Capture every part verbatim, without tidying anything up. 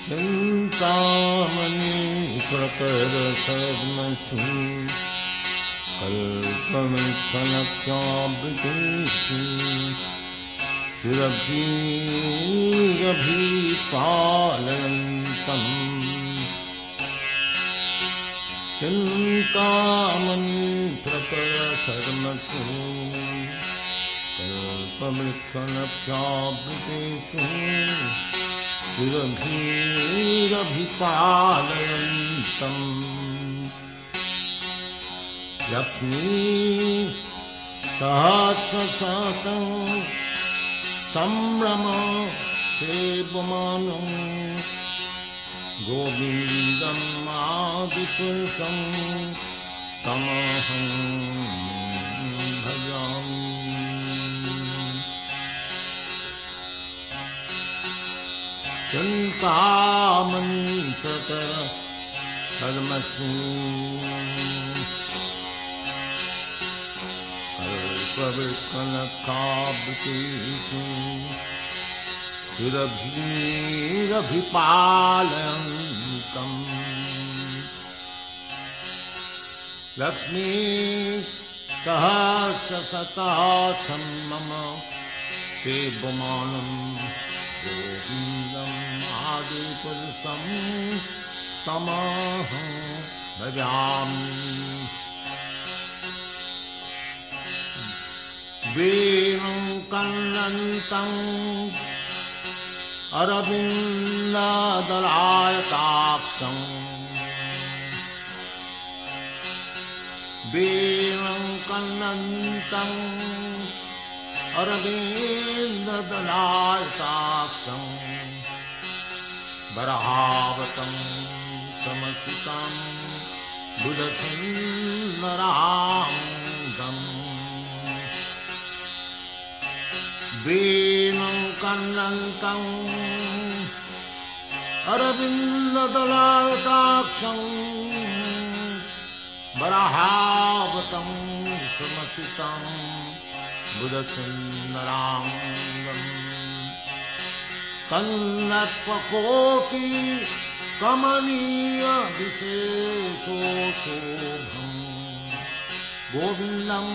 चिन्तामणि प्रकरसद्मसु कल्पवृक्षलक्षावृतेषु सुरभिरभिपालयन्तम् चिन्तामणि प्रकरसद्मसु कल्पवृक्षलक्षावृतेषु सुरभिरभिपालयन्तम् लक्ष्मी सहस्रशतं सम्भ्रम सेवमानं गोविन्दम् आदिपुरुषं तमहं भजामि। चिन्तामणि प्रकरसद्मसु कल्पवृक्षलक्षावृतेषु सुरभिरभिपालयन्तम् लक्ष्मी सहस्रशतं मम सेवमानं गोविन्दम् आदिपुरुषं तमहं भजामि। वेणुं कन्नन्तं अरविन्ददलायताक्षं वेणुं कन्नन्तं अरविन्ददलायताक्षं वराहवतं समसितं बुधसुन्दराङ्गम् वेणुं कन्नन्तं अरविन्ददलायताक्षं वराहवतं समसितं बुधसुन्दराङ्गम् कन्नत्वकोटि कमनीय विशेषोशोभं गोविन्दम्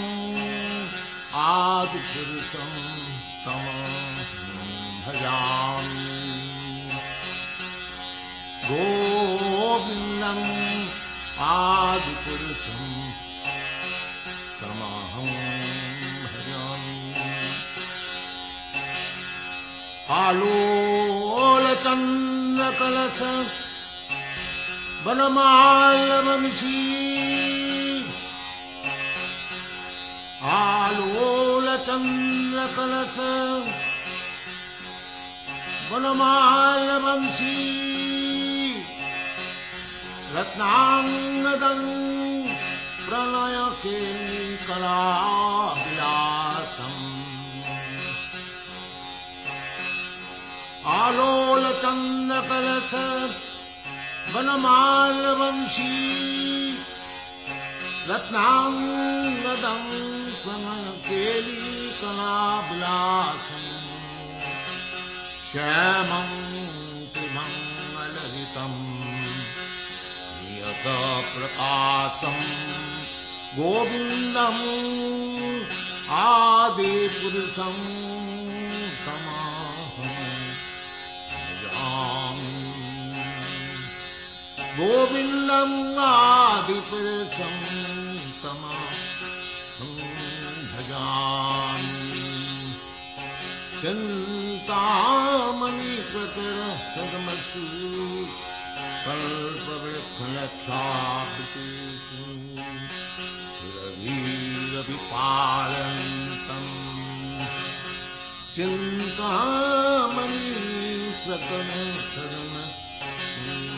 आदिपुरुषं तमहं भजामि। गोविन्दम् आदिपुरुषं तमहं भजामि। आलोलचन्द्रकलश वनमालवंशी आलोलचन्द्रकलश वनमालवंशी रत्नांगदं प्रणयकेलिकलाविलासम् आलोलचन्द्रकलश वनमालवंशी रत्नांगदं प्रणयकेलिकलाविलासम् श्यामं त्रिमङ्गलहितं प्रकाशं गोविन्दम् आदिपुरुषं तमहं भजामि। गोविन्दम् आदिपुरुषं तमहं भजामि। चिन्तामणि प्रकरसद्मसु कल्पवृक्षलक्षावृतेषु सुरभिरभिपालयन्तम् चिन्तामणि प्रकरसद्मसु